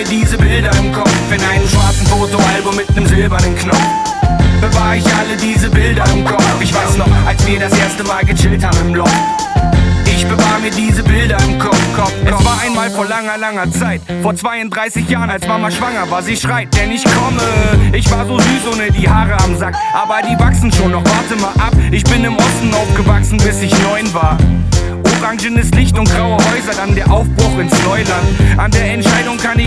mir diese Bilder im Kopf in einem schwarzen Fotoalbum mit nem silbernen Knopf. Bewahr ich alle diese Bilder im Kopf. Ich weiß noch, als wir das erste Mal gechillt haben im Loft. Ich bewahr mir diese Bilder im Kopf. Es war einmal vor langer, langer Zeit, vor 32 Jahren, als Mama schwanger war. Sie schreit, denn ich komme. Ich war so süß ohne die Haare am Sack, aber die wachsen schon noch, warte mal ab. Ich bin im Osten aufgewachsen, bis ich 9 war. Orangenes Licht und graue Häuser, dann der Aufbruch ins Neuland. An der Entscheidung kann ich